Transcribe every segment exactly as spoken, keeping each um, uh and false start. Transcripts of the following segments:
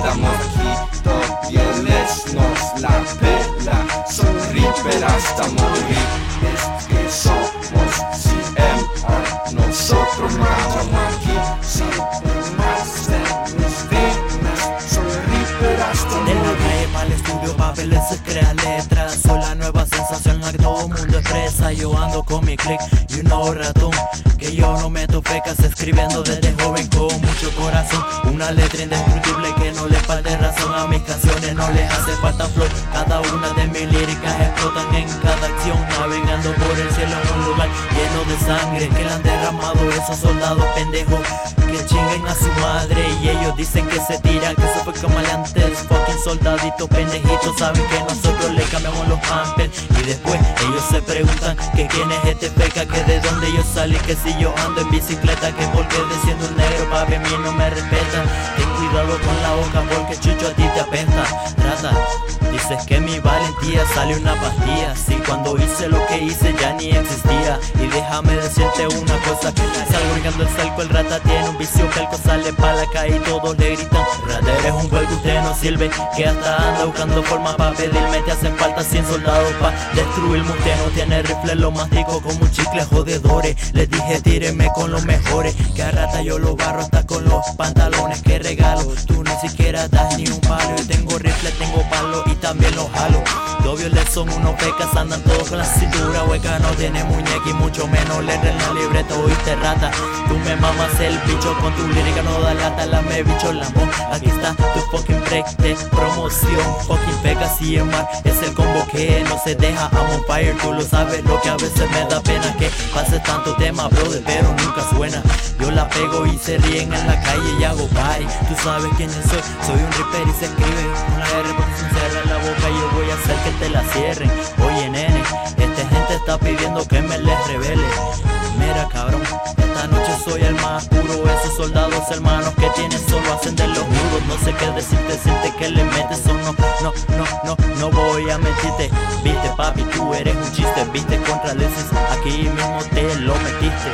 estamos aquí, todavía nos la pela. Soy Reaper hasta morir. Es que somos C M R, nosotros no estamos aquí. Sin más de mis vidas, soy Reaper hasta De la morir. calle pa'l estudio, papeles se crea letras. Soy la nueva sensación, la que todo mundo expresa. Yo ando con mi click y un nuevo ratón, que yo no meto fecas, escribiendo desde joven con mucho corazón. Una letra indestructible que no le falte razón. A mis canciones no les hace falta flow. Cada una de mis líricas explotan en cada acción, navegando por el cielo en un lugar lleno de sangre que le han derramado esos soldados pendejos que chinguen a su madre. Y ellos dicen que se tiran, que se fue camaleantes. Fucking soldaditos pendejitos, saben que nosotros le cambiamos los pampers. Y después ellos se preguntan que quién es este peca, que de dónde yo salí, que si yo ando en bicicleta, que porque de siendo un negro papi a mí no me respetan. Ten cuidado con la boca porque chucho a ti te apesta, rata. Dices que mi valentía sale una pastilla, si cuando hice lo que hice ya ni existía. Y déjame decirte una cosa, que salgo brincando el salco, el rata tiene un vicio que algo sale pa' la calle y todos le gritan: rata, eres un hueco, usted no sirve, que hasta anda buscando formas pa' pedirme. Te hacen falta cien soldados pa' destruirme, usted no tiene rifle, lo mastico como un chicle, jodedores. Les dije tírenme con los mejores, que a rata yo lo barro hasta con los pantalones que regalo. Tú ni siquiera das ni un palo, yo tengo rifle, tengo palo y también los jalo. Dos violes son unos pecas, andan todos con la cintura hueca. No tiene muñeca y mucho menos letra en la libreta, oíste rata. Tú me mamas el bicho con tu lírica, no da lata, la me bicho lambón. Aquí está tu fucking break de promoción. Fucking pega C M R, es el combo que no se deja. I'm on fire, tú lo sabes, lo que a veces me da pena, que pase tanto tema, brother, pero nunca suena. Yo la pego y se ríen en la calle y hago bye. Tú sabes quién yo soy, soy un Reaper y se escribe con la R porque se cierra la boca y yo voy a hacer que te la cierren. Oye nene, esta gente está pidiendo que me les revele. Mira cabrón, esta noche soy el más puro. Esos soldados hermanos que tienen solo hacen de los muros. No sé qué decirte, siente que le metes o no. No, no, no, no voy a mentirte. Viste papi, tú eres un chiste. Viste contra Lesis, aquí mismo te lo metiste.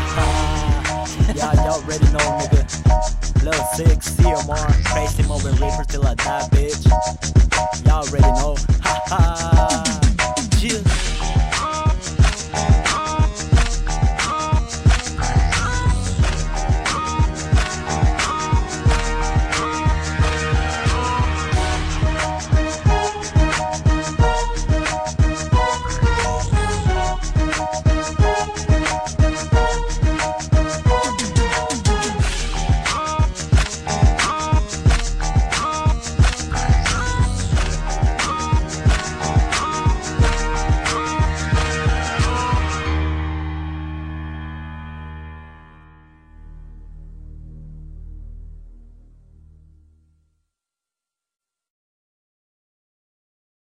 Y'all, y'all already know, nigga. Lil Six, C M R, crazy moving Reaper till I die, bitch. Y'all already know. Ha ha. Yeah.